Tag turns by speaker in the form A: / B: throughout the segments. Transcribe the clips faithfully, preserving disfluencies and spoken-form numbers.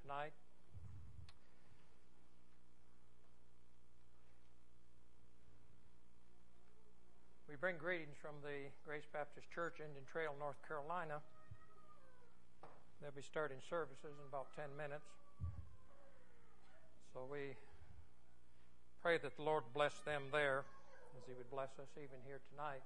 A: tonight. We bring greetings from the Grace Baptist Church, Indian Trail, North Carolina. They'll be starting services in about ten minutes. So we pray that the Lord bless them there as He would bless us even here tonight.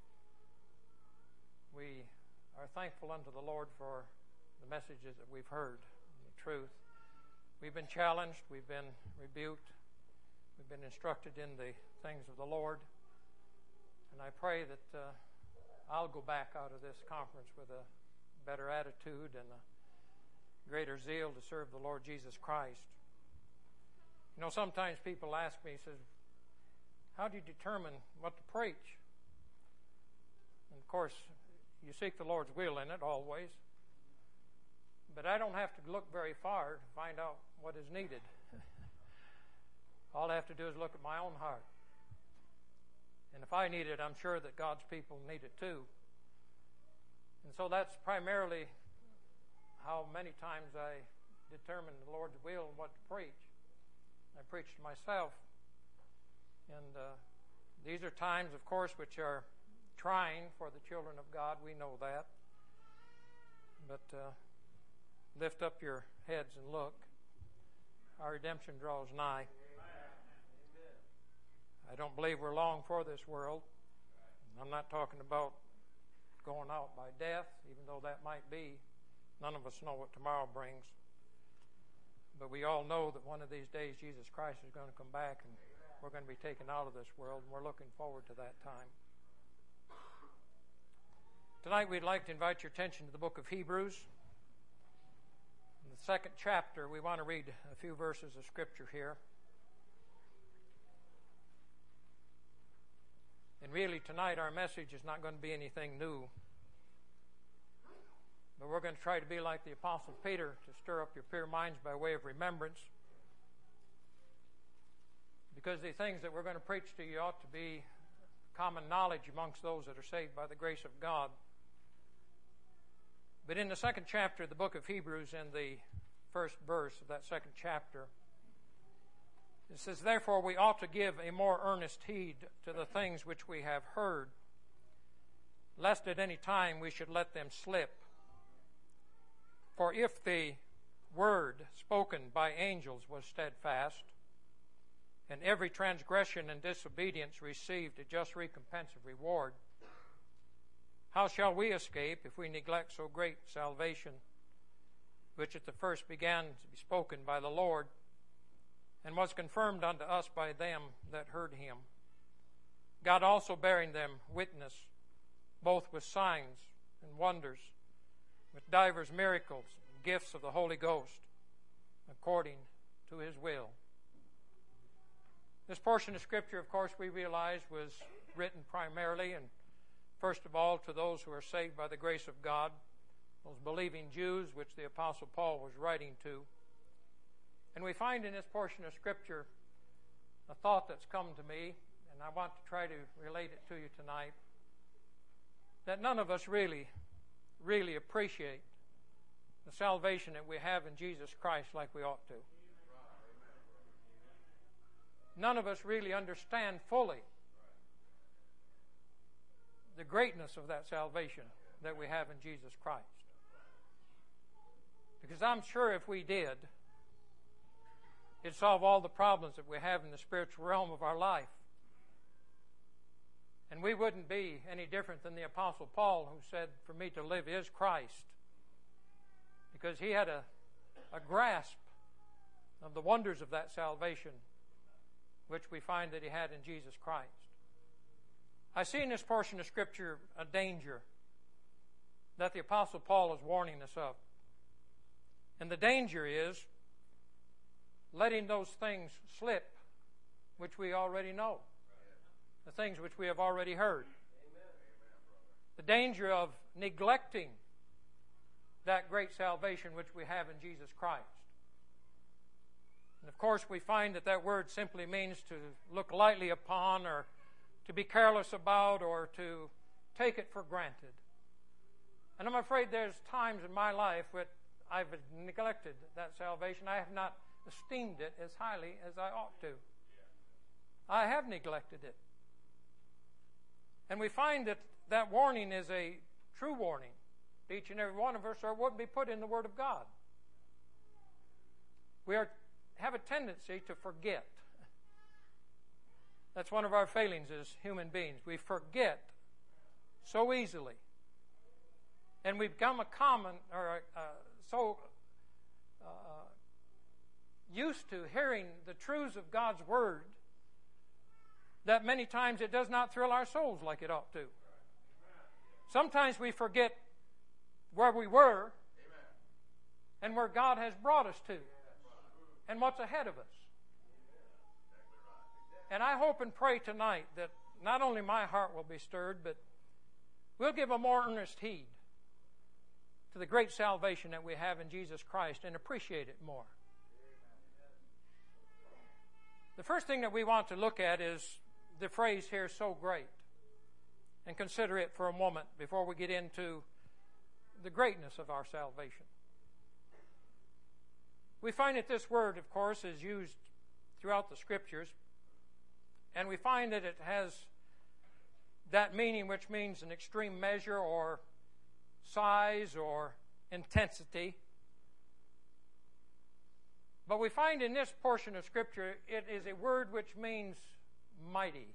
A: We are thankful unto the Lord for the messages that we've heard, the truth. We've been challenged, we've been rebuked, we've been instructed in the things of the Lord. And I pray that uh, I'll go back out of this conference with a better attitude and a greater zeal to serve the Lord Jesus Christ. You know, sometimes people ask me, says, how do you determine what to preach? And of course, you seek the Lord's will in it always. But I don't have to look very far to find out what is needed. All I have to do is look at my own heart. And if I need it, I'm sure that God's people need it too. And so that's primarily how many times I determine the Lord's will and what to preach. I preach to myself. And uh, these are times, of course, which are trying for the children of God. We know that. But uh, lift up your heads and look. Our redemption draws nigh. I don't believe we're long for this world. I'm not talking about going out by death, even though that might be. None of us know what tomorrow brings. But we all know that one of these days Jesus Christ is going to come back and we're going to be taken out of this world, and we're looking forward to that time. Tonight we'd like to invite your attention to the book of Hebrews. In the second chapter, we want to read a few verses of Scripture here. And really tonight our message is not going to be anything new. But we're going to try to be like the Apostle Peter, to stir up your pure minds by way of remembrance. Because the things that we're going to preach to you ought to be common knowledge amongst those that are saved by the grace of God. But in the second chapter of the book of Hebrews, in the first verse of that second chapter, it says, therefore we ought to give a more earnest heed to the things which we have heard, lest at any time we should let them slip. For if the word spoken by angels was steadfast, and every transgression and disobedience received a just recompense of reward, how shall we escape if we neglect so great salvation, which at the first began to be spoken by the Lord, and was confirmed unto us by them that heard him, God also bearing them witness, both with signs and wonders, with divers miracles, and gifts of the Holy Ghost, according to his will. This portion of Scripture, of course, we realize was written primarily and first of all to those who are saved by the grace of God, those believing Jews which the Apostle Paul was writing to. And we find in this portion of Scripture a thought that's come to me, and I want to try to relate it to you tonight, that none of us really, really appreciate the salvation that we have in Jesus Christ like we ought to. None of us really understand fully the greatness of that salvation that we have in Jesus Christ. Because I'm sure if we did, it'd solve all the problems that we have in the spiritual realm of our life. And we wouldn't be any different than the Apostle Paul, who said, for me to live is Christ. Because he had a, a grasp of the wonders of that salvation, which we find that he had in Jesus Christ. I see in this portion of Scripture a danger that the Apostle Paul is warning us of. And the danger is letting those things slip which we already know. The things which we have already heard. The danger of neglecting that great salvation which we have in Jesus Christ. And of course we find that that word simply means to look lightly upon, or to be careless about, or to take it for granted. And I'm afraid there's times in my life that I've neglected that salvation. I have not esteemed it as highly as I ought to. I have neglected it. And we find that that warning is a true warning to each and every one of us, or it wouldn't be put in the Word of God. We are, have a tendency to forget. That's one of our failings as human beings. We forget so easily. And we've become a common, or uh, so uh, used to hearing the truths of God's Word that many times it does not thrill our souls like it ought to. Sometimes we forget where we were and where God has brought us to and what's ahead of us. And I hope and pray tonight that not only my heart will be stirred, but we'll give a more earnest heed to the great salvation that we have in Jesus Christ and appreciate it more. The first thing that we want to look at is the phrase here, so great. And consider it for a moment before we get into the greatness of our salvation. We find that this word, of course, is used throughout the Scriptures, and we find that it has that meaning which means an extreme measure or size or intensity. But we find in this portion of Scripture it is a word which means mighty.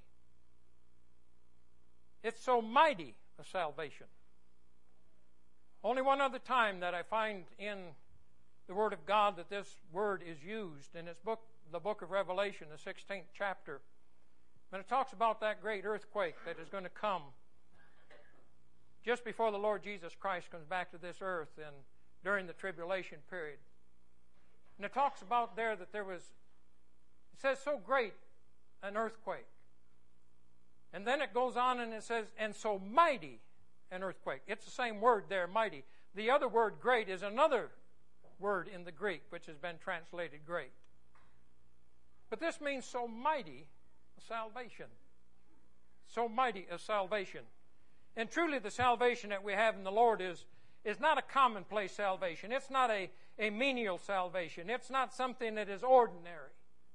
A: It's so mighty a salvation. Only one other time that I find in the Word of God that this word is used, in its book, the book of Revelation, the sixteenth chapter, when it talks about that great earthquake that is going to come just before the Lord Jesus Christ comes back to this earth and during the tribulation period. And it talks about there that there was, it says, so great an earthquake. And then it goes on and it says, and so mighty an earthquake. It's the same word there, mighty. The other word, great, is another word in the Greek, which has been translated great. But this means so mighty a salvation. So mighty a salvation. And truly the salvation that we have in the Lord is, is not a commonplace salvation. It's not a, a menial salvation. It's not something that is ordinary.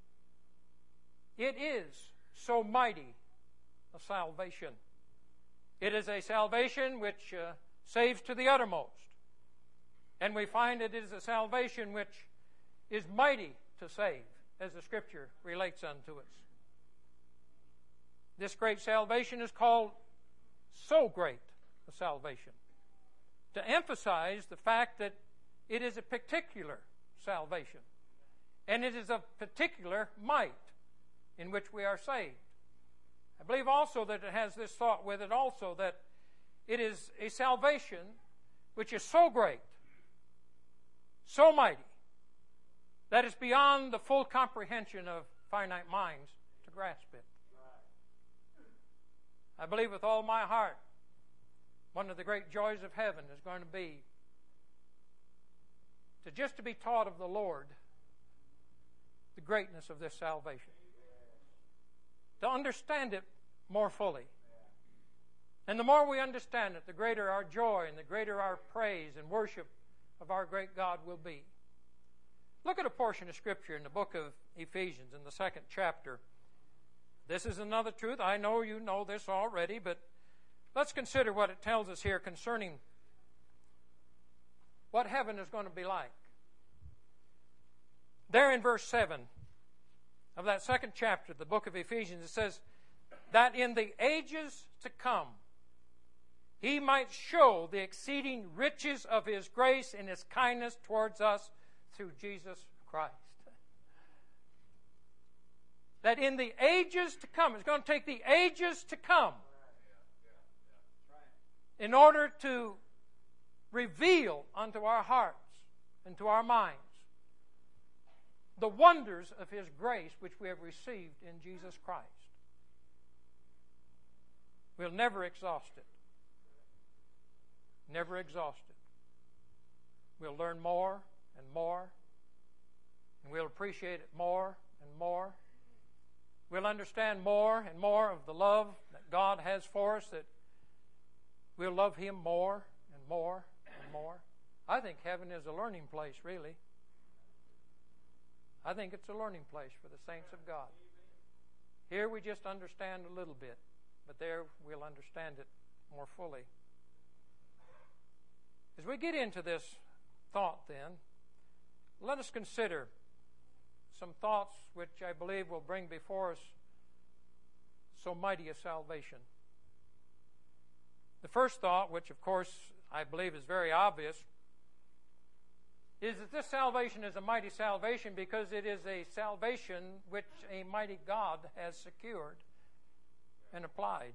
A: It is so mighty a salvation. It is a salvation which uh, saves to the uttermost. And we find it is a salvation which is mighty to save, as the Scripture relates unto us. This great salvation is called so great a salvation, to emphasize the fact that it is a particular salvation, and it is of particular might in which we are saved. I believe also that it has this thought with it also, that it is a salvation which is so great, so mighty, that it's beyond the full comprehension of finite minds to grasp it. I believe with all my heart, one of the great joys of heaven is going to be to just to be taught of the Lord the greatness of this salvation. To understand it more fully. And the more we understand it, the greater our joy and the greater our praise and worship of our great God will be. Look at a portion of Scripture in the book of Ephesians in the second chapter. This is another truth. I know you know this already, but let's consider what it tells us here concerning what heaven is going to be like. There in verse seven of that second chapter, the book of Ephesians, it says, that in the ages to come He might show the exceeding riches of His grace and His kindness towards us through Jesus Christ. That in the ages to come, it's going to take the ages to come in order to reveal unto our hearts and to our minds the wonders of His grace which we have received in Jesus Christ. We'll never exhaust it. Never exhaust it. We'll learn more and more, and we'll appreciate it more and more. We'll understand more and more of the love that God has for us, that we'll love Him more and more and more. I think heaven is a learning place, really. I think it's a learning place for the saints of God. Here we just understand a little bit, but there we'll understand it more fully. As we get into this thought then, let us consider some thoughts which I believe will bring before us so mighty a salvation. The first thought, which of course I believe is very obvious, is that this salvation is a mighty salvation because it is a salvation which a mighty God has secured and applied.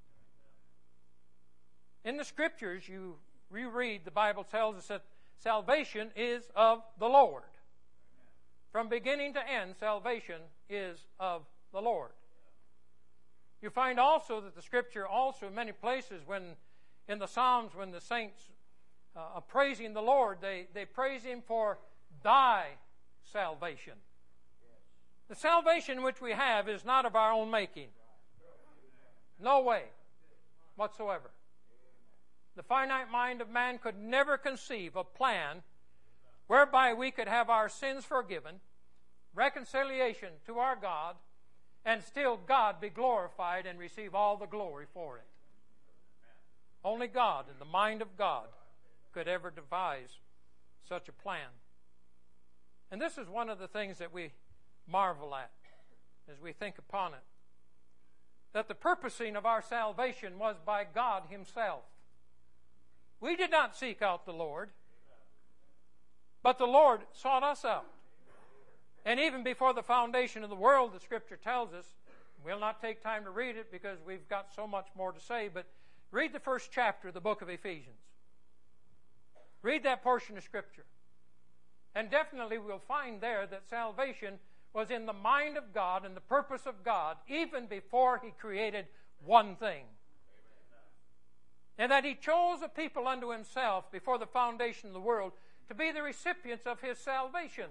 A: In the Scriptures, you reread, the Bible tells us that salvation is of the Lord. From beginning to end, salvation is of the Lord. You find also that the Scripture also in many places, when in the Psalms, when the saints uh, are praising the Lord, they, they praise Him for thy salvation. The salvation which we have is not of our own making. No way whatsoever. The finite mind of man could never conceive a plan whereby we could have our sins forgiven, reconciliation to our God, and still God be glorified and receive all the glory for it. Only God and the mind of God could ever devise such a plan. And this is one of the things that we marvel at as we think upon it. That the purposing of our salvation was by God Himself. We did not seek out the Lord, but the Lord sought us out. And even before the foundation of the world, the Scripture tells us, we'll not take time to read it because we've got so much more to say, but read the first chapter of the book of Ephesians. Read that portion of Scripture. And definitely we'll find there that salvation was in the mind of God and the purpose of God even before He created one thing. And that He chose a people unto Himself before the foundation of the world to be the recipients of His salvation.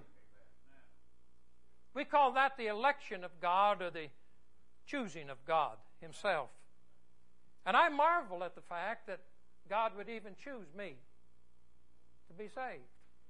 A: We call that the election of God or the choosing of God Himself. And I marvel at the fact that God would even choose me to be saved.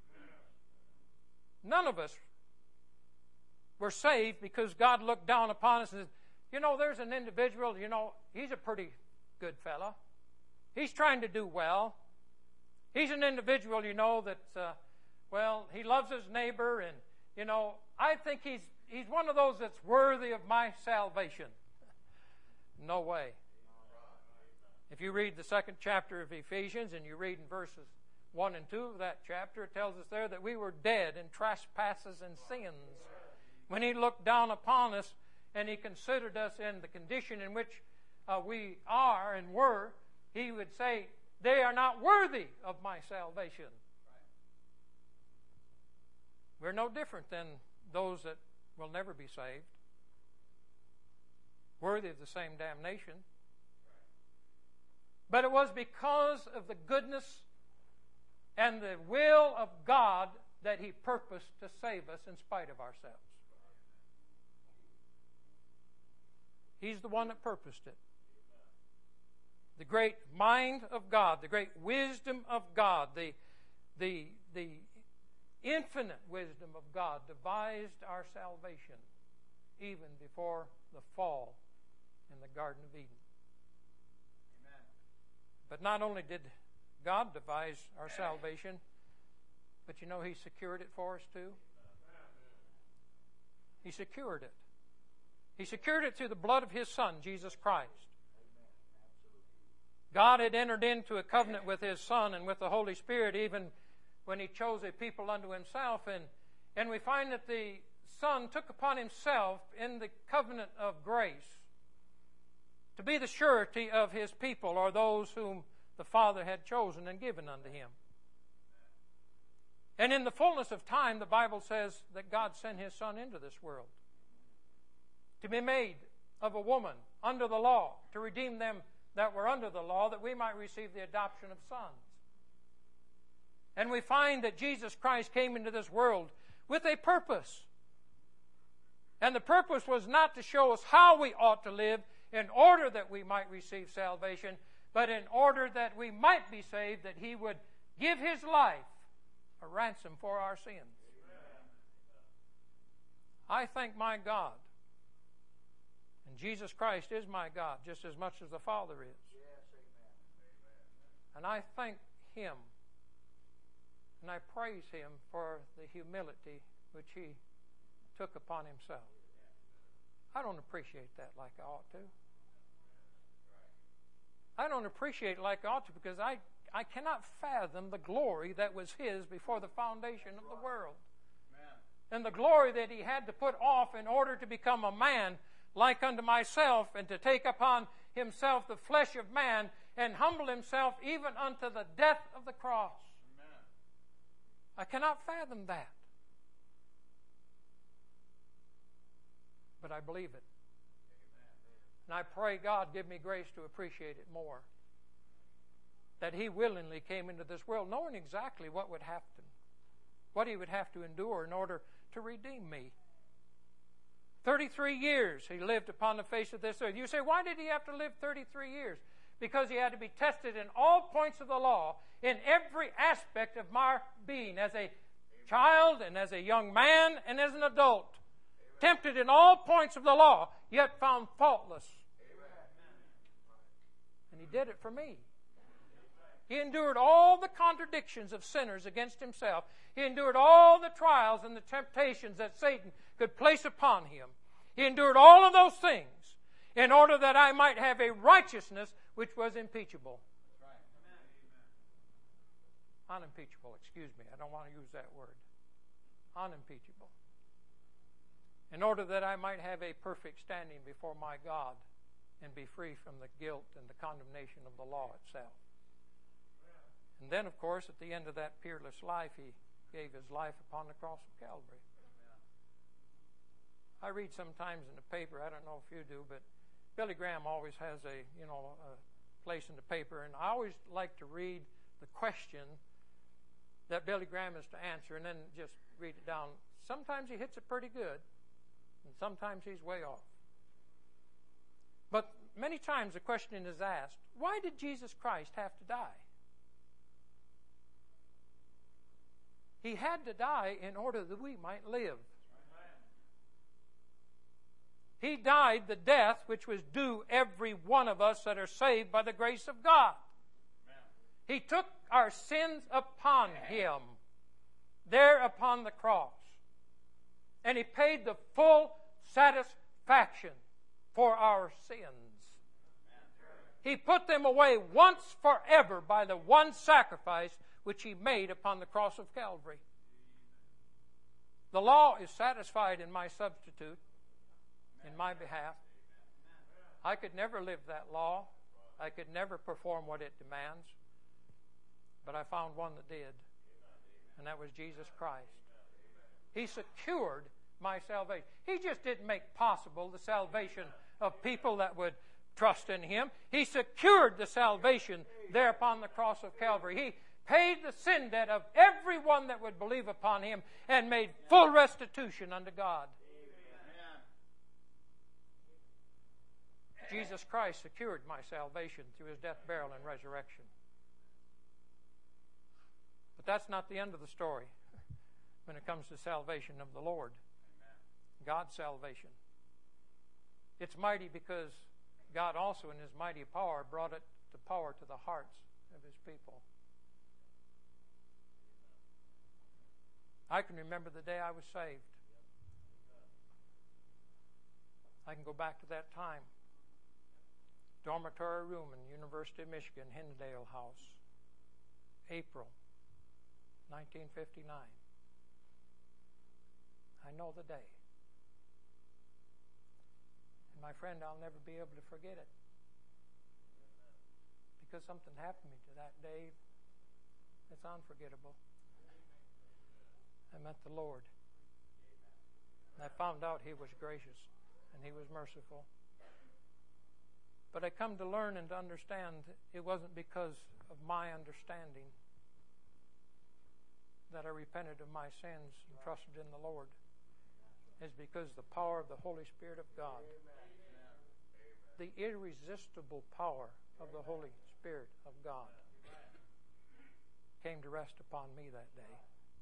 A: None of us were saved because God looked down upon us and said, you know, there's an individual, you know, he's a pretty good fella. He's trying to do well. He's an individual, you know, that, uh, well, he loves his neighbor and, you know, I think he's he's one of those that's worthy of my salvation. No way. If you read the second chapter of Ephesians and you read in verses one and two of that chapter, it tells us there that we were dead in trespasses and sins. When He looked down upon us and He considered us in the condition in which uh, we are and were, He would say, they are not worthy of my salvation. We're no different than those that will never be saved, worthy of the same damnation. But it was because of the goodness and the will of God that He purposed to save us in spite of ourselves. He's the one that purposed it. The great mind of God, the great wisdom of God, the, the, the infinite wisdom of God devised our salvation even before the fall in the Garden of Eden. Amen. But not only did God devise our salvation, but you know He secured it for us too. He secured it. He secured it through the blood of His Son, Jesus Christ. God had entered into a covenant with His Son and with the Holy Spirit even when He chose a people unto Himself. And, and we find that the Son took upon Himself in the covenant of grace to be the surety of His people, or those whom the Father had chosen and given unto Him. And in the fullness of time, the Bible says that God sent His Son into this world to be made of a woman under the law, to redeem them that were under the law, that we might receive the adoption of sons. And we find that Jesus Christ came into this world with a purpose. And the purpose was not to show us how we ought to live in order that we might receive salvation, but in order that we might be saved, that He would give His life a ransom for our sins. I thank my God, and Jesus Christ is my God just as much as the Father is. And I thank Him, and I praise Him for the humility which He took upon Himself. I don't appreciate that like I ought to. I don't appreciate it like I ought to because I, I cannot fathom the glory that was His before the foundation of the world. And the glory that He had to put off in order to become a man like unto myself, and to take upon Himself the flesh of man and humble Himself even unto the death of the cross. Amen. I cannot fathom that. But I believe it. Amen. And I pray God give me grace to appreciate it more. That He willingly came into this world knowing exactly what would happen, what He would have to endure in order to redeem me. thirty-three years He lived upon the face of this earth. You say, why did He have to live thirty-three years? Because He had to be tested in all points of the law, in every aspect of my being, as a child and as a young man and as an adult. Amen. Tempted in all points of the law, yet found faultless. Amen. And He did it for me. He endured all the contradictions of sinners against Himself. He endured all the trials and the temptations that Satan could place upon Him. He endured all of those things in order that I might have a righteousness which was impeachable. Right. Unimpeachable, excuse me. I don't want to use that word. Unimpeachable. In order that I might have a perfect standing before my God and be free from the guilt and the condemnation of the law itself. And then, of course, at the end of that peerless life, He gave His life upon the cross of Calvary. I read sometimes in the paper, I don't know if you do, but Billy Graham always has a, you know, a place in the paper, and I always like to read the question that Billy Graham is to answer and then just read it down. Sometimes he hits it pretty good, and sometimes he's way off. But many times the question is asked, why did Jesus Christ have to die? He had to die in order that we might live. He died the death which was due every one of us that are saved by the grace of God. He took our sins upon Him there upon the cross. And He paid the full satisfaction for our sins. He put them away once forever by the one sacrifice which He made upon the cross of Calvary. The law is satisfied in my substitute, in my behalf. I could never live that law. I could never perform what it demands. But I found one that did, and that was Jesus Christ. He secured my salvation. He just didn't make possible the salvation of people that would trust in Him. He secured the salvation there upon the cross of Calvary. He paid the sin debt of everyone that would believe upon Him and made full restitution unto God. Jesus Christ secured my salvation through His death, burial, and resurrection. But that's not the end of the story when it comes to salvation of the Lord. God's salvation. It's mighty because God also in His mighty power brought it to power to the hearts of His people. I can remember the day I was saved. I can go back to that time. Dormitory room in University of Michigan, Hinsdale House, April nineteen fifty-nine. I know the day. And my friend, I'll never be able to forget it. Because something happened to me to that day that's unforgettable. I met the Lord. And I found out He was gracious and He was merciful. But I come to learn and to understand it wasn't because of my understanding that I repented of my sins and trusted in the Lord. It's because the power of the Holy Spirit of God, the irresistible power of the Holy Spirit of God, came to rest upon me that day.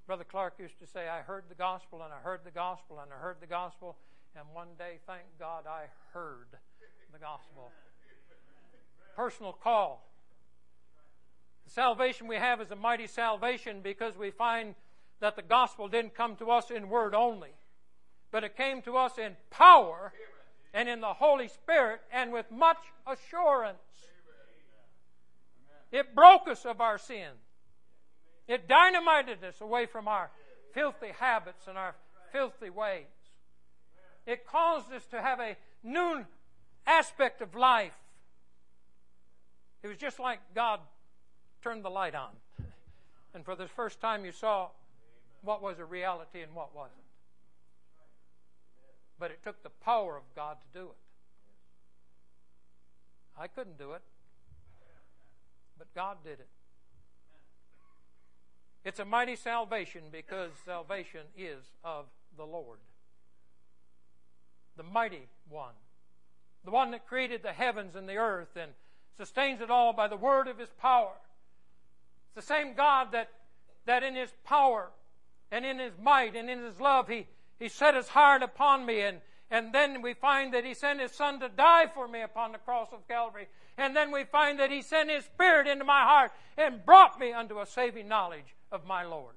A: Brother Clark used to say, I heard the gospel and I heard the gospel and I heard the gospel, and one day, thank God, I heard the gospel. Personal call. The salvation we have is a mighty salvation because we find that the gospel didn't come to us in word only, but it came to us in power and in the Holy Spirit and with much assurance. It broke us of our sin. It dynamited us away from our filthy habits and our filthy ways. It caused us to have a new aspect of life. It was just like God turned the light on. And for the first time you saw what was a reality and what wasn't. But it took the power of God to do it. I couldn't do it. But God did it. It's a mighty salvation because salvation is of the Lord. The mighty one. The one that created the heavens and the earth and sustains it all by the word of His power. It's the same God that, that in His power and in His might and in His love He, he set His heart upon me, and, and then we find that He sent His Son to die for me upon the cross of Calvary, and then we find that He sent His Spirit into my heart and brought me unto a saving knowledge of my Lord.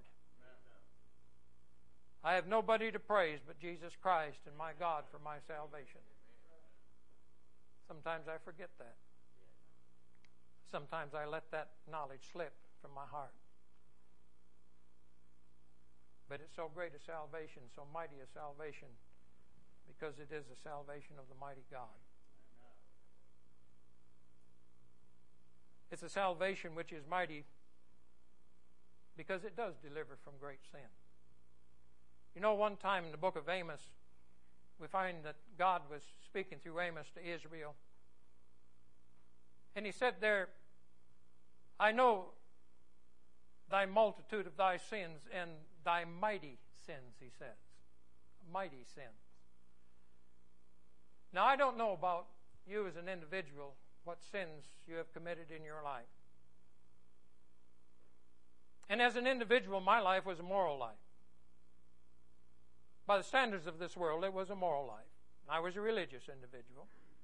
A: I have nobody to praise but Jesus Christ and my God for my salvation. Sometimes I forget that. Sometimes I let that knowledge slip from my heart. But it's so great a salvation, so mighty a salvation, because it is a salvation of the mighty God. It's a salvation which is mighty because it does deliver from great sin. You know, one time in the book of Amos, we find that God was speaking through Amos to Israel. And He said there, I know thy multitude of thy sins and thy mighty sins, He says. Mighty sins. Now, I don't know about you as an individual, what sins you have committed in your life. And as an individual, my life was a moral life. By the standards of this world, it was a moral life. I was a religious individual.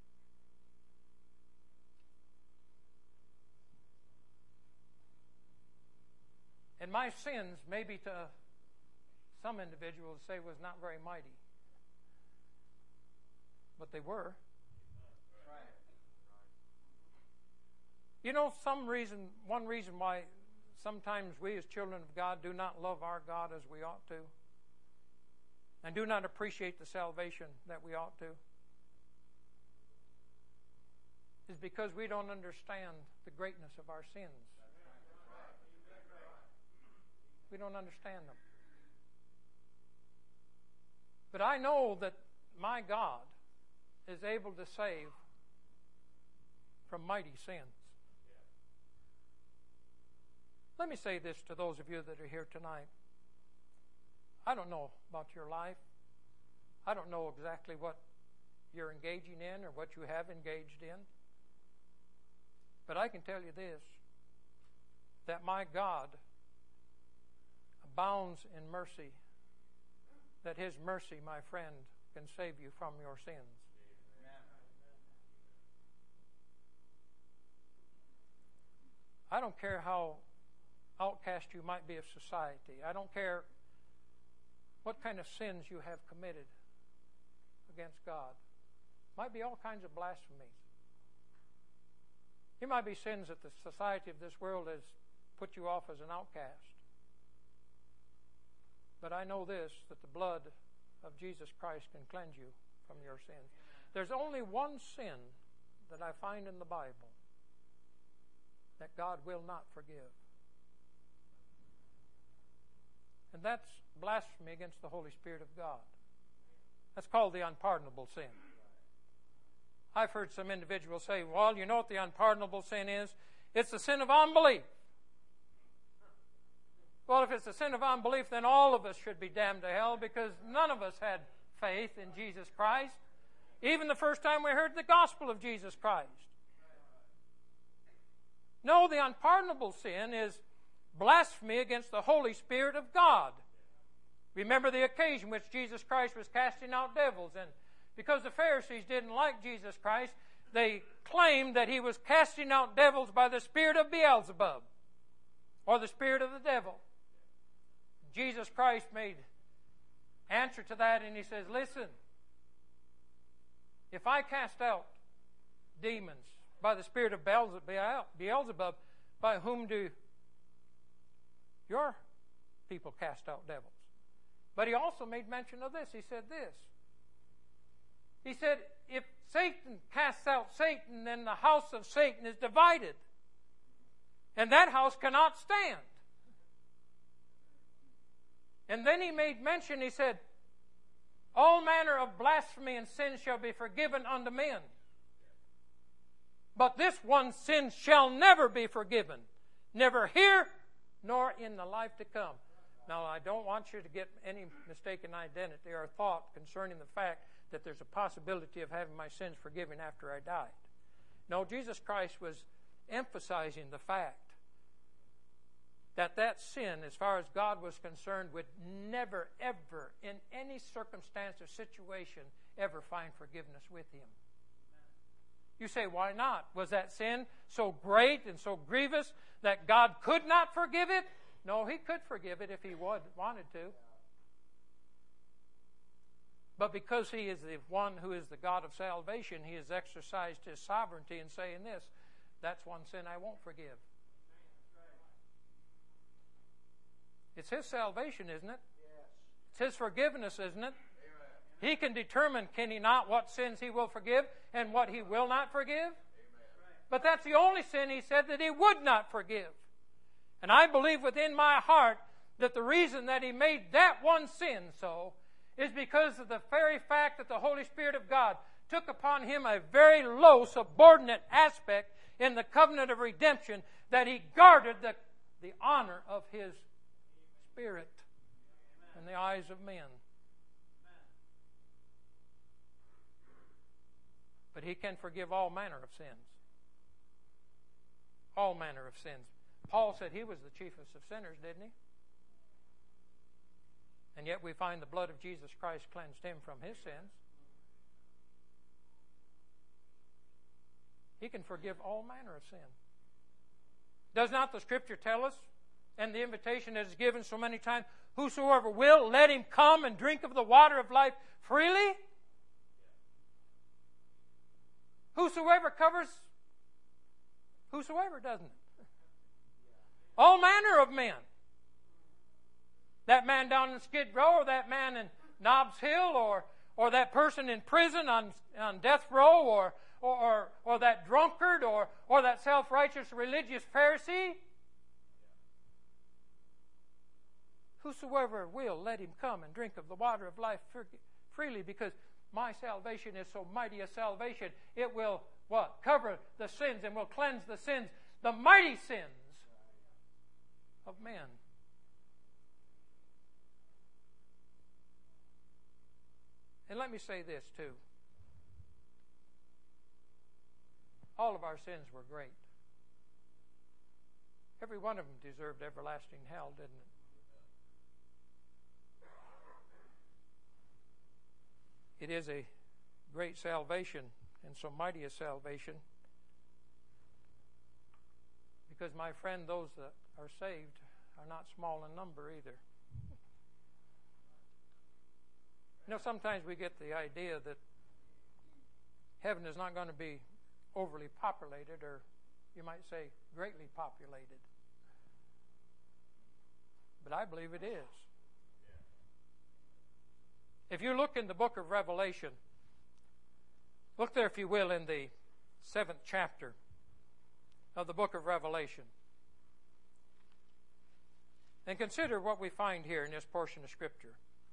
A: And my sins, maybe to some individuals say, was not very mighty. But they were. You know, some reason, one reason why sometimes we as children of God do not love our God as we ought to, and do not appreciate the salvation that we ought to, is because we don't understand the greatness of our sins. We don't understand them. But I know that my God is able to save from mighty sins. Let me say this to those of you that are here tonight. I don't know about your life. I don't know exactly what you're engaging in or what you have engaged in. But I can tell you this, that my God abounds in mercy, that His mercy, my friend, can save you from your sins. I don't care how outcast you might be of society. I don't care what kind of sins you have committed against God. Might be all kinds of blasphemies. It might be sins that the society of this world has put you off as an outcast. But I know this, that the blood of Jesus Christ can cleanse you from your sins. There's only one sin that I find in the Bible that God will not forgive. And that's blasphemy against the Holy Spirit of God. That's called the unpardonable sin. I've heard some individuals say, well, you know what the unpardonable sin is? It's the sin of unbelief. Well, if it's the sin of unbelief, then all of us should be damned to hell because none of us had faith in Jesus Christ, even the first time we heard the gospel of Jesus Christ. No, the unpardonable sin is blasphemy against the Holy Spirit of God. Remember the occasion which Jesus Christ was casting out devils, and because the Pharisees didn't like Jesus Christ, they claimed that he was casting out devils by the spirit of Beelzebub, or the spirit of the devil. Jesus Christ made answer to that, and he says, listen, if I cast out demons by the spirit of Beelzebub, by whom do your people cast out devils? But he also made mention of this. He said this. He said, if Satan casts out Satan, then the house of Satan is divided, and that house cannot stand. And then he made mention, he said, all manner of blasphemy and sin shall be forgiven unto men, but this one sin shall never be forgiven, never here nor in the life to come. Now, I don't want you to get any mistaken identity or thought concerning the fact that there's a possibility of having my sins forgiven after I died. No, Jesus Christ was emphasizing the fact that that sin, as far as God was concerned, would never, ever, in any circumstance or situation, ever find forgiveness with him. You say, why not? Was that sin so great and so grievous that God could not forgive it? No, he could forgive it if he would, wanted to. But because he is the one who is the God of salvation, he has exercised his sovereignty in saying this, that's one sin I won't forgive. It's his salvation, isn't it? It's his forgiveness, isn't it? He can determine, can he not, what sins he will forgive and what he will not forgive? But that's the only sin he said that he would not forgive. And I believe within my heart that the reason that he made that one sin so is because of the very fact that the Holy Spirit of God took upon him a very low, subordinate aspect in the covenant of redemption, that he guarded the, the honor of his Spirit in the eyes of men. But he can forgive all manner of sins. All manner of sins. Paul said he was the chiefest of sinners, didn't he? And yet we find the blood of Jesus Christ cleansed him from his sins. He can forgive all manner of sin. Does not the Scripture tell us, and the invitation that is given so many times, whosoever will, let him come and drink of the water of life freely? Whosoever covers whosoever, doesn't it? All manner of men. That man down in Skid Row, or that man in Nobbs Hill, or or that person in prison on, on death row, or or, or, or that drunkard, or, or that self-righteous religious Pharisee. Whosoever will, let him come and drink of the water of life freely, because my salvation is so mighty a salvation. It will, what? Cover the sins and will cleanse the sins, the mighty sins of men. And let me say this too. All of our sins were great. Every one of them deserved everlasting hell, didn't it? It is a great salvation, and so mighty a salvation, because, my friend, those that are saved are not small in number either. You know, sometimes we get the idea that heaven is not going to be overly populated, or you might say greatly populated. But I believe it is. If you look in the book of Revelation, look there, if you will, in the seventh chapter of the book of Revelation, and consider what we find here in this portion of Scripture.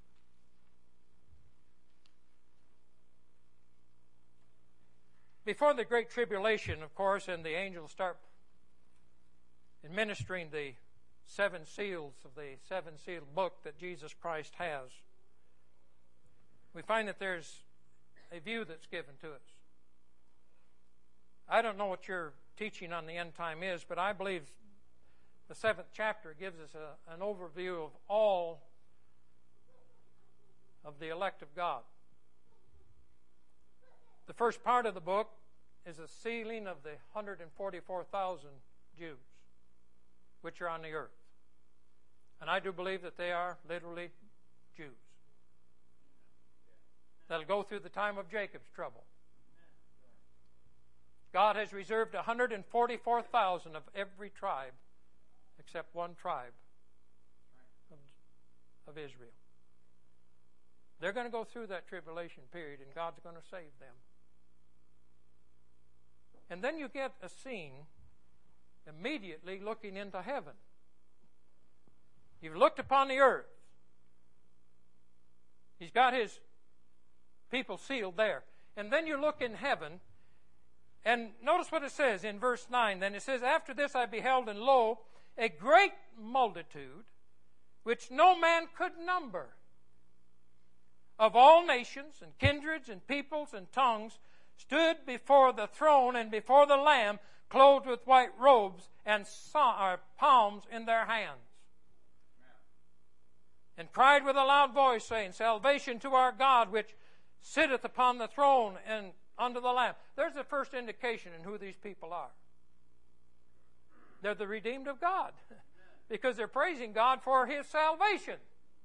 A: Before the Great Tribulation, of course, and the angels start administering the seven seals of the seven-sealed book that Jesus Christ has, we find that there's a view that's given to us. I don't know what your teaching on the end time is, but I believe The seventh chapter gives us a, an overview of all of the elect of God. The first part of the book is a sealing of the one hundred forty-four thousand Jews which are on the earth. And I do believe that they are literally Jews. That'll go through the time of Jacob's trouble. God has reserved one hundred forty-four thousand of every tribe except one tribe of, of Israel. They're going to go through that tribulation period, and God's going to save them. And then you get a scene immediately looking into heaven. You've looked upon the earth. He's got his people sealed there. And then you look in heaven, and notice what it says in verse nine. Then it says, "After this I beheld, and lo, a great multitude, which no man could number, of all nations and kindreds and peoples and tongues, stood before the throne and before the Lamb, clothed with white robes and palms in their hands. And cried with a loud voice, saying, Salvation to our God, which sitteth upon the throne and unto the Lamb." There's the first indication in who these people are. They're the redeemed of God, because they're praising God for His salvation.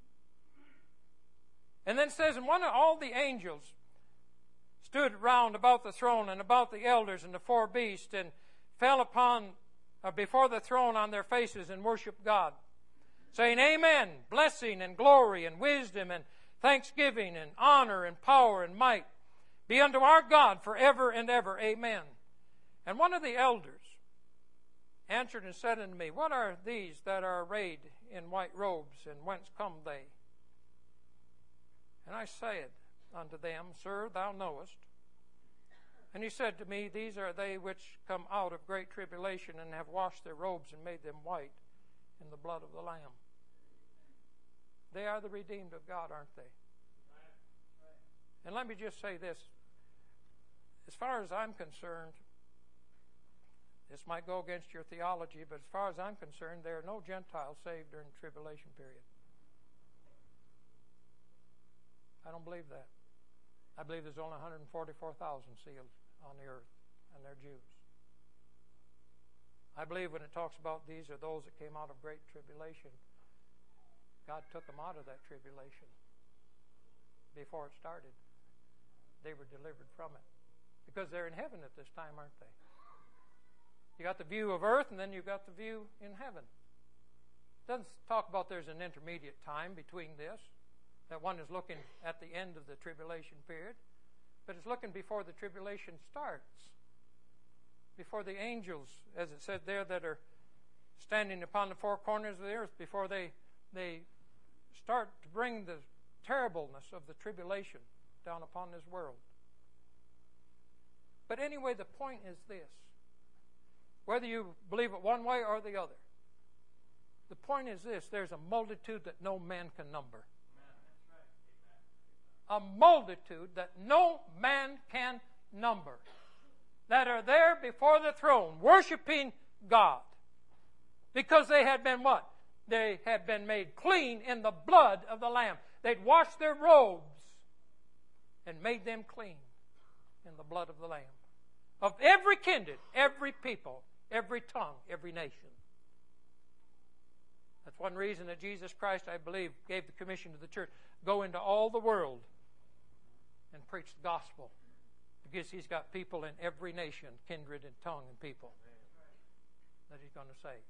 A: And then it says, "And one of all the angels stood round about the throne and about the elders and the four beasts, and fell upon uh, before the throne on their faces and worshiped God, saying, Amen, blessing and glory and wisdom and thanksgiving and honor and power and might be unto our God forever and ever. Amen. And one of the elders answered and said unto me, What are these that are arrayed in white robes, and whence come they? And I said unto them, Sir, thou knowest. And he said to me, These are they which come out of great tribulation, and have washed their robes and made them white in the blood of the Lamb. They are the redeemed of God, aren't they? And let me just say this. As far as I'm concerned, this might go against your theology, but as far as I'm concerned, there are no Gentiles saved during the tribulation period. I don't believe that. I believe there's only one hundred forty-four thousand sealed on the earth, and they're Jews. I believe when it talks about these are those that came out of great tribulation, God took them out of that tribulation before it started. They were delivered from it. Because they're in heaven at this time, aren't they? You got the view of earth, and then you got the view in heaven. It doesn't talk about there's an intermediate time between this, that one is looking at the end of the tribulation period, but it's looking before the tribulation starts. Before the angels, as it said there, that are standing upon the four corners of the earth, before they they start to bring the terribleness of the tribulation down upon this world. But anyway, the point is this. Whether you believe it one way or the other, the point is this. There's a multitude that no man can number. A multitude that no man can number, that are there before the throne, worshiping God. Because they had been what? They had been made clean in the blood of the Lamb. They'd washed their robes and made them clean in the blood of the Lamb. Of every kindred, every people, every tongue, every nation. That's one reason that Jesus Christ, I believe, gave the commission to the church. Go into all the world and preach the gospel. Because He's got people in every nation, kindred and tongue and people, that He's going to save.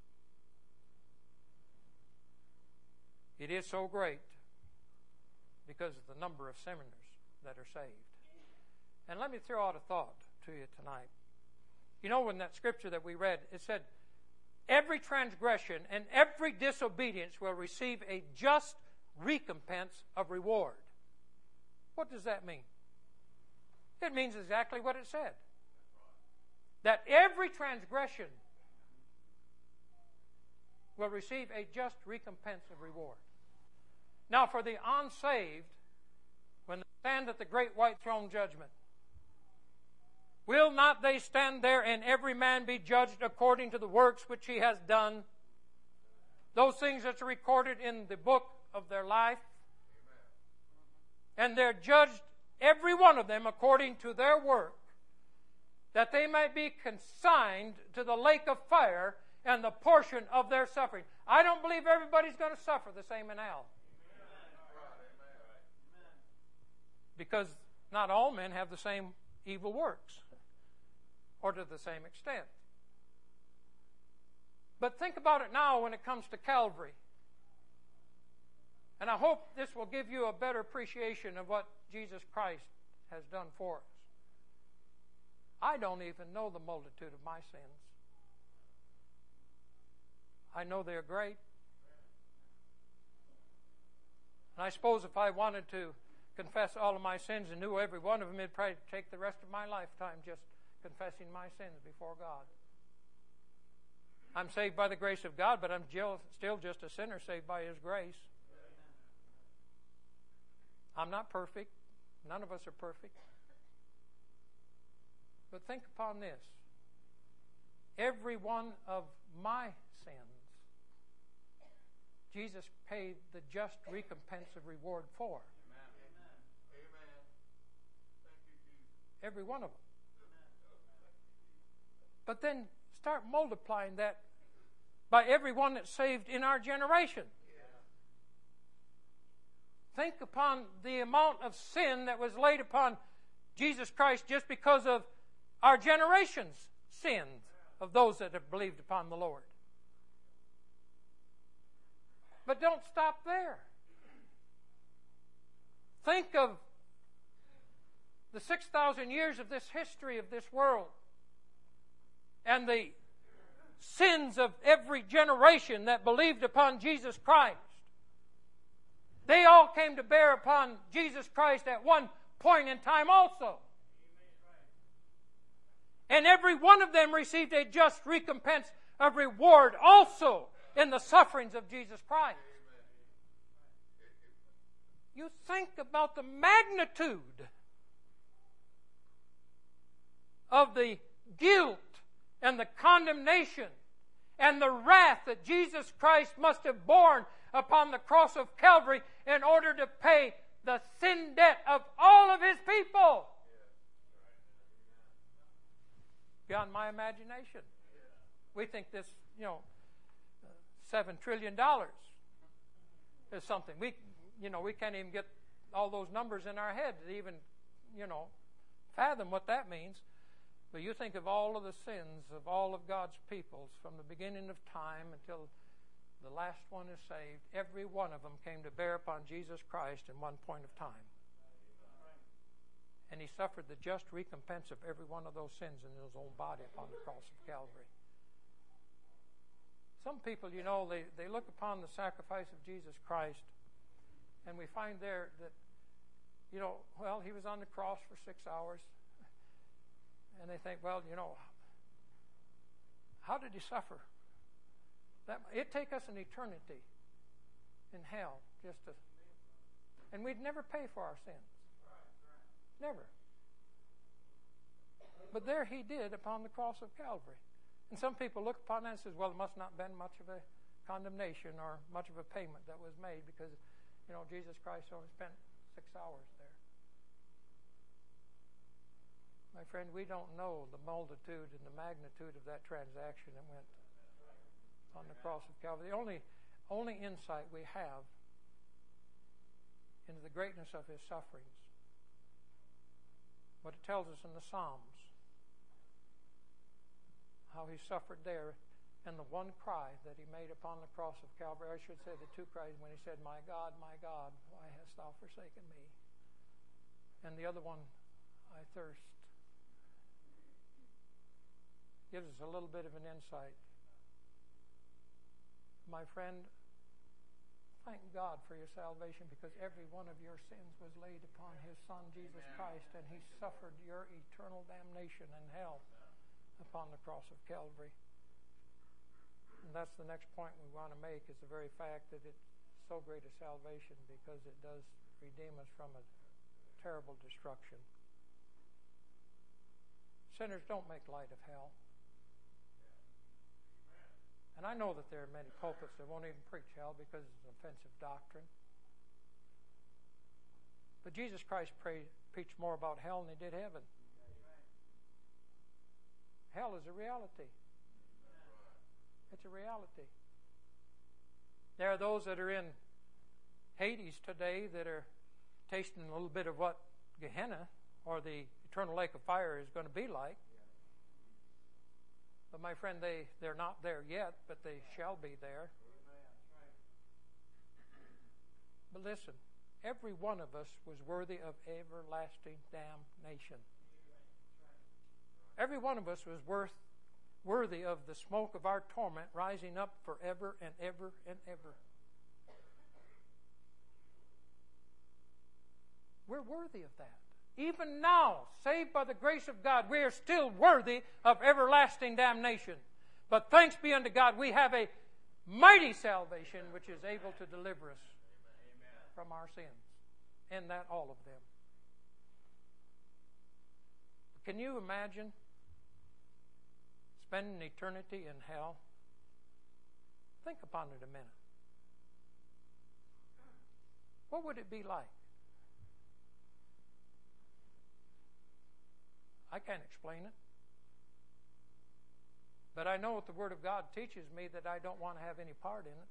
A: It is so great because of the number of sinners that are saved. And let me throw out a thought to you tonight. You know, in that scripture that we read, it said, every transgression and every disobedience will receive a just recompense of reward. What does that mean? It means exactly what it said. That every transgression will receive a just recompense of reward. Now, for the unsaved, when they stand at the great white throne judgment, will not they stand there and every man be judged according to the works which he has done? those things that are recorded in the book of their life. And they're judged, every one of them, according to their work, that they might be consigned to the lake of fire and the portion of their suffering. I don't believe everybody's going to suffer the same in hell. Because not all men have the same evil works, or to the same extent. But think about it now when it comes to Calvary. And I hope this will give you a better appreciation of what Jesus Christ has done for us. I don't even know the multitude of my sins. I know they're great. And I suppose if I wanted to confess all of my sins and knew every one of them, it'd probably take the rest of my lifetime just confessing my sins before God. I'm saved by the grace of God, but I'm still just a sinner saved by His grace. I'm not perfect. None of us are perfect. But think upon this. Every one of my sins, Jesus paid the just recompense of reward for. Every one of them. But then start multiplying that by every one that's saved in our generation. Think upon the amount of sin that was laid upon Jesus Christ just because of our generation's sins of those that have believed upon the Lord. But don't stop there. Think of the six thousand years of this history of this world and the sins of every generation that believed upon Jesus Christ. They all came to bear upon Jesus Christ at one point in time also. And every one of them received a just recompense of reward also in the sufferings of Jesus Christ. You think about the magnitude of the guilt and the condemnation and the wrath that Jesus Christ must have borne upon the cross of Calvary in order to pay the sin debt of all of His people. Beyond my imagination. We think this, you know, seven trillion dollars is something. We, you know, we can't even get all those numbers in our head to even, you know, fathom what that means. But you think of all of the sins of all of God's peoples from the beginning of time until the last one is saved. Every one of them came to bear upon Jesus Christ in one point of time. And He suffered the just recompense of every one of those sins in His own body upon the cross of Calvary. Some people, you know, they, they look upon the sacrifice of Jesus Christ, and we find there that, you know, well, He was on the cross for six hours. And they think, well, you know, how did He suffer? That, it'd take us an eternity in hell just to, and we'd never pay for our sins. Never. But there He did upon the cross of Calvary. And some people look upon that and says, well, it must not have been much of a condemnation or much of a payment that was made because, you know, Jesus Christ only spent six hours there. My friend, we don't know the multitude and the magnitude of that transaction that went on the cross of Calvary. The only, only insight we have into the greatness of His sufferings, what it tells us in the Psalms, how He suffered there, and the one cry that He made upon the cross of Calvary, I should say the two cries when He said, my God, my God, why hast Thou forsaken me? And the other one, I thirst. Gives us a little bit of an insight. My friend, thank God for your salvation because every one of your sins was laid upon His Son, Jesus Christ, and He suffered your eternal damnation and hell upon the cross of Calvary. And that's the next point we want to make is the very fact that it's so great a salvation because it does redeem us from a terrible destruction. Sinners, don't make light of hell. And I know that there are many pulpits that won't even preach hell because it's an offensive doctrine. But Jesus Christ prayed, preached more about hell than he did heaven. Hell is a reality. It's a reality. There are those that are in Hades today that are tasting a little bit of what Gehenna or the eternal lake of fire is going to be like. But my friend, they, they're not there yet, but they shall be there. But listen, every one of us was worthy of everlasting damnation. Every one of us was worth, worthy of the smoke of our torment rising up forever and ever and ever. We're worthy of that. Even now, saved by the grace of God, we are still worthy of everlasting damnation. But thanks be unto God, we have a mighty salvation which is able to deliver us from our sins, and that all of them. Can you imagine spending eternity in hell? Think upon it a minute. What would it be like? I can't explain it. But I know what the Word of God teaches me, that I don't want to have any part in it.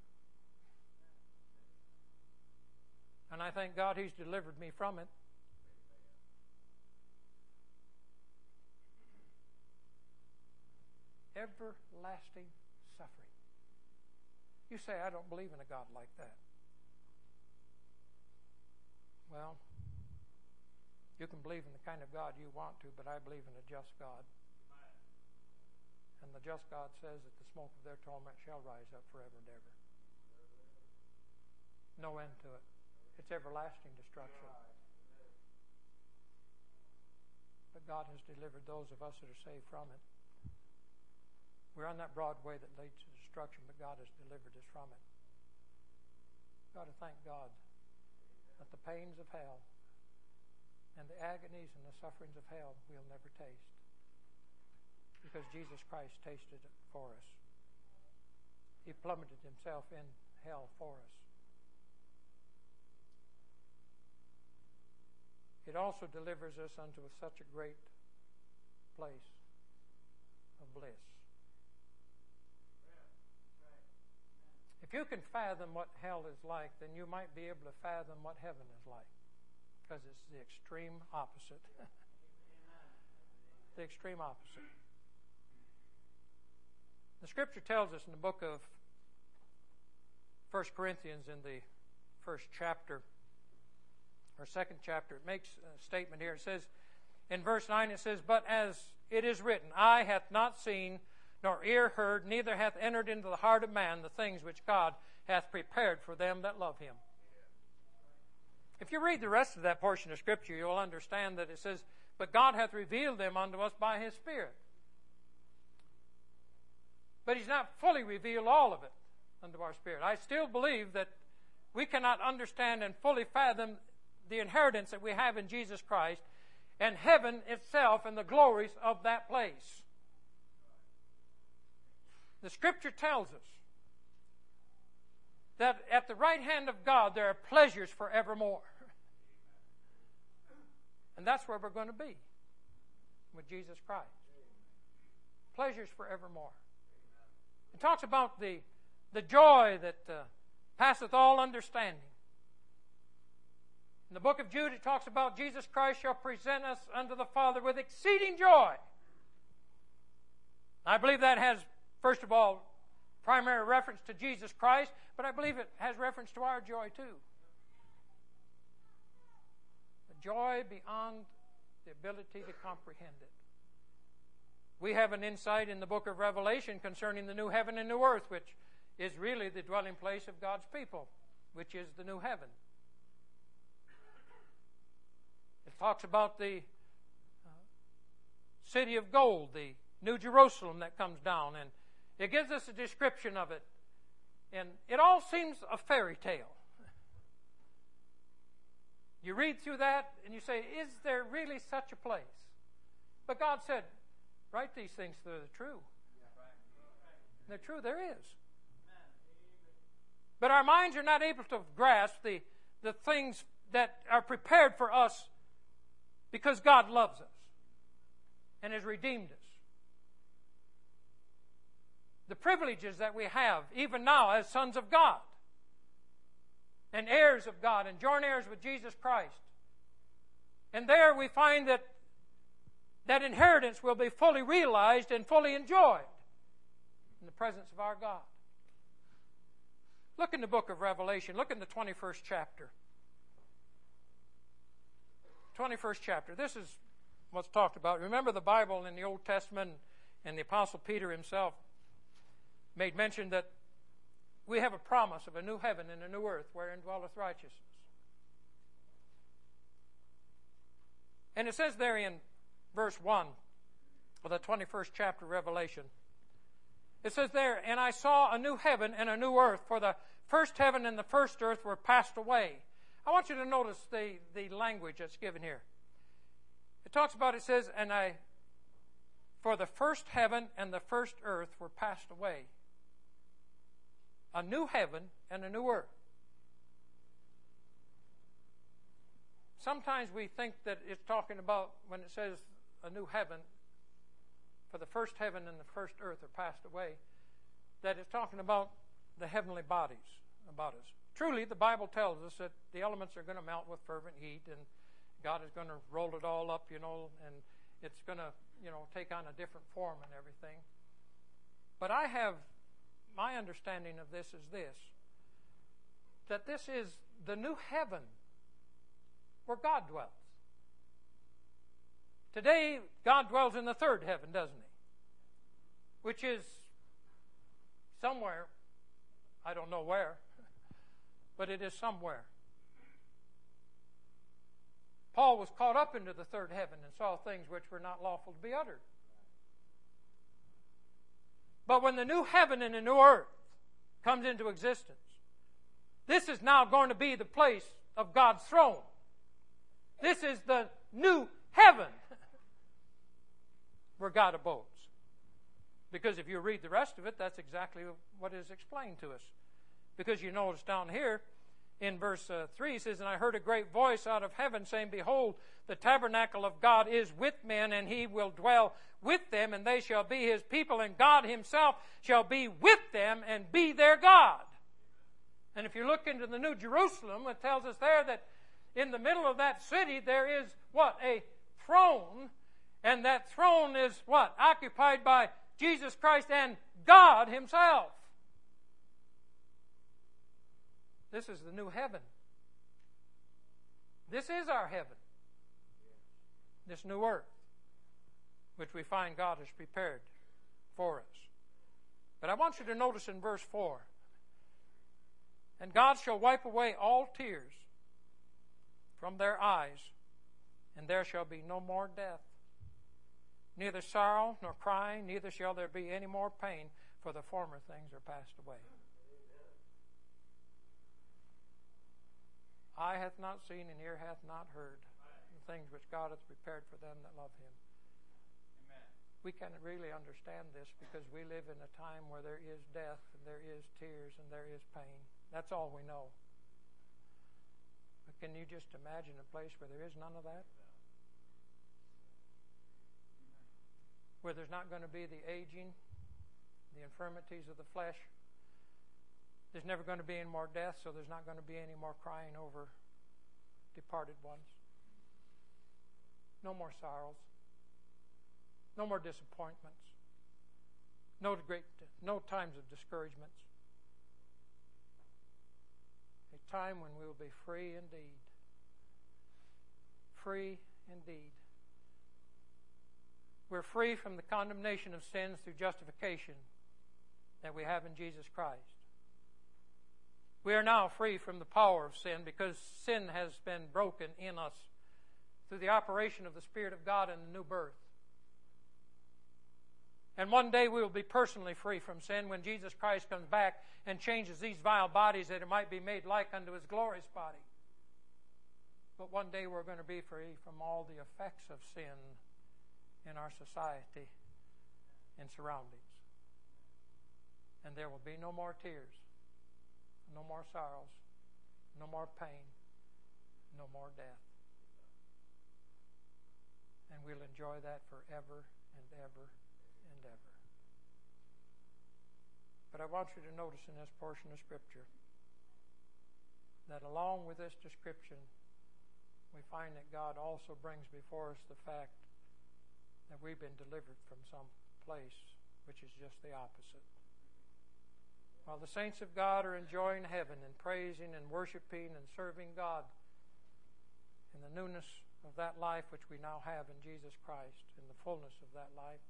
A: And I thank God He's delivered me from it. Everlasting suffering. You say, I don't believe in a God like that. Well, you can believe in the kind of God you want to, but I believe in a just God. And the just God says that the smoke of their torment shall rise up forever and ever. No end to it. It's everlasting destruction. But God has delivered those of us that are saved from it. We're on that broad way that leads to destruction, but God has delivered us from it. We've got to thank God that the pains of hell and the agonies and the sufferings of hell we'll never taste, because Jesus Christ tasted it for us. He plummeted himself in hell for us. It also delivers us unto such a great place of bliss. If you can fathom what hell is like, then you might be able to fathom what heaven is like. Because it's the extreme opposite. The extreme opposite. The Scripture tells us in the book of First Corinthians, in the first chapter, or second chapter, it makes a statement here. It says, in verse nine, it says, but as it is written, eye hath not seen, nor ear heard, neither hath entered into the heart of man the things which God hath prepared for them that love Him. If you read the rest of that portion of Scripture, you'll understand that it says, but God hath revealed them unto us by His Spirit. But He's not fully revealed all of it unto our spirit. I still believe that we cannot understand and fully fathom the inheritance that we have in Jesus Christ and heaven itself and the glories of that place. The Scripture tells us that at the right hand of God there are pleasures forevermore. And that's where we're going to be with Jesus Christ. Pleasures forevermore. It talks about the, the joy that uh, passeth all understanding. In the book of Jude, it talks about Jesus Christ shall present us unto the Father with exceeding joy. I believe that has, first of all, primary reference to Jesus Christ, but I believe it has reference to our joy too. The joy beyond the ability to comprehend it. We have an insight in the book of Revelation concerning the new heaven and new earth, which is really the dwelling place of God's people, which is the new heaven. It talks about the uh, city of gold, the New Jerusalem that comes down, and it gives us a description of it. And it all seems a fairy tale. You read through that and you say, is there really such a place? But God said, write these things so they're true. They're true, there is. But our minds are not able to grasp the, the things that are prepared for us because God loves us and has redeemed us. The privileges that we have, even now, as sons of God and heirs of God and joint heirs with Jesus Christ. And there we find that that inheritance will be fully realized and fully enjoyed in the presence of our God. Look in the book of Revelation. Look in the twenty-first chapter. twenty-first chapter. This is what's talked about. Remember the Bible in the Old Testament, and the Apostle Peter himself made mention that we have a promise of a new heaven and a new earth wherein dwelleth righteousness. And it says there in verse one of the twenty-first chapter of Revelation, it says there, "And I saw a new heaven and a new earth, for the first heaven and the first earth were passed away." I want you to notice the, the language that's given here. It talks about, it says, and I, for the first heaven and the first earth were passed away. A new heaven and a new earth. Sometimes we think that it's talking about, when it says a new heaven, for the first heaven and the first earth are passed away, that it's talking about the heavenly bodies about us. Truly, the Bible tells us that the elements are going to melt with fervent heat, and God is going to roll it all up, you know, and it's going to, you know, take on a different form and everything. But I have, my understanding of this is this, that this is the new heaven where God dwells. Today, God dwells in the third heaven, doesn't He? Which is somewhere, I don't know where, but it is somewhere. Paul was caught up into the third heaven and saw things which were not lawful to be uttered. But when the new heaven and the new earth comes into existence, this is now going to be the place of God's throne. This is the new heaven where God abodes. Because if you read the rest of it, that's exactly what is explained to us. Because you notice down here in verse uh, three, it says, "And I heard a great voice out of heaven saying, Behold, the tabernacle of God is with men, and He will dwell with them, and they shall be His people, and God Himself shall be with them and be their God." And if you look into the New Jerusalem, it tells us there that in the middle of that city there is what? A throne. And that throne is what? Occupied by Jesus Christ and God Himself. This is the new heaven. This is our heaven. This new earth, which we find God has prepared for us. But I want you to notice in verse four, "And God shall wipe away all tears from their eyes, and there shall be no more death, neither sorrow nor crying, neither shall there be any more pain, for the former things are passed away." Eye hath not seen, and ear hath not heard the things which God hath prepared for them that love Him. Amen. We cannot really understand this because we live in a time where there is death, and there is tears, and there is pain. That's all we know. But can you just imagine a place where there is none of that? Where there's not going to be the aging, the infirmities of the flesh. There's never going to be any more death, so there's not going to be any more crying over departed ones. No more sorrows. No more disappointments. No great, no times of discouragements. A time when we will be free indeed. Free indeed. We're free from the condemnation of sins through justification that we have in Jesus Christ. We are now free from the power of sin because sin has been broken in us through the operation of the Spirit of God in the new birth. And one day we will be personally free from sin when Jesus Christ comes back and changes these vile bodies that it might be made like unto His glorious body. But one day we're going to be free from all the effects of sin in our society and surroundings. And there will be no more tears. no more sorrows, no more pain, no more death. And we'll enjoy that forever and ever and ever. But I want you to notice in this portion of Scripture that along with this description, we find that God also brings before us the fact that we've been delivered from some place which is just the opposite. While the saints of God are enjoying heaven and praising and worshiping and serving God in the newness of that life which we now have in Jesus Christ, in the fullness of that life,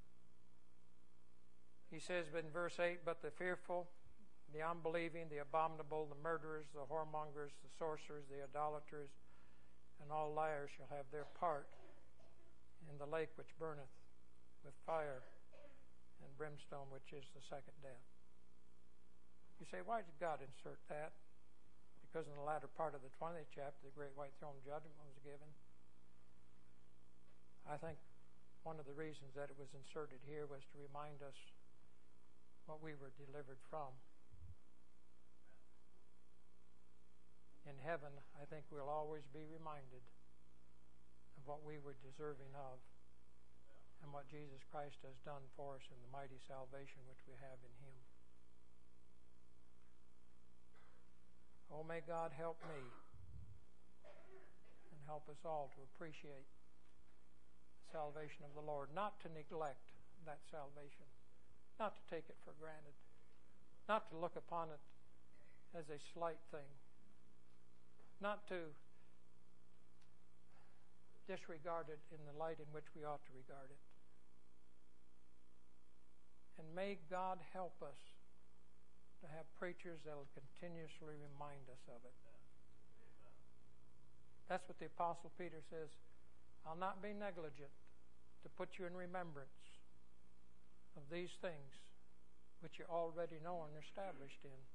A: he says in verse eight, but the fearful, the unbelieving, the abominable, the murderers, the whoremongers, the sorcerers, the idolaters, and all liars shall have their part in the lake which burneth with fire and brimstone, which is the second death. You say, why did God insert that? Because in the latter part of the twentieth chapter, the great white throne judgment was given. I think one of the reasons that it was inserted here was to remind us what we were delivered from. In heaven, I think we'll always be reminded of what we were deserving of and what Jesus Christ has done for us in the mighty salvation which we have in Him. Oh, may God help me and help us all to appreciate the salvation of the Lord, not to neglect that salvation, not to take it for granted, not to look upon it as a slight thing, not to disregard it in the light in which we ought to regard it. And may God help us to have preachers that will continuously remind us of it. That's what the Apostle Peter says. I'll not be negligent to put you in remembrance of these things which you already know and are established in.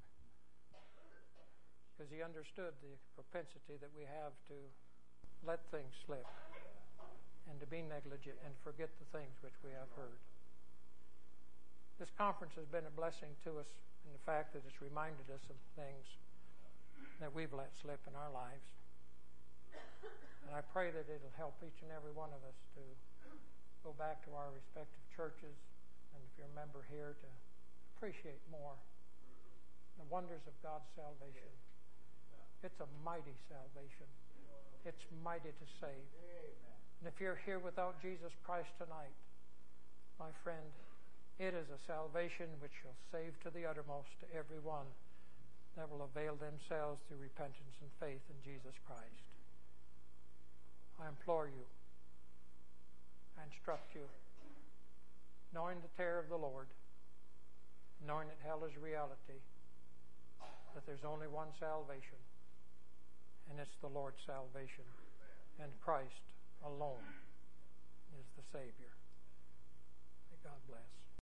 A: Because he understood the propensity that we have to let things slip and to be negligent and forget the things which we have heard. This conference has been a blessing to us in the fact that it's reminded us of things that we've let slip in our lives. And I pray that it'll help each and every one of us to go back to our respective churches, and if you're a member here, to appreciate more the wonders of God's salvation. It's a mighty salvation. It's mighty to save. And if you're here without Jesus Christ tonight, my friend, it is a salvation which shall save to the uttermost to everyone that will avail themselves through repentance and faith in Jesus Christ. I implore you, I instruct you, knowing the terror of the Lord, knowing that hell is reality, that there's only one salvation, and it's the Lord's salvation, and Christ alone is the Savior. May God bless.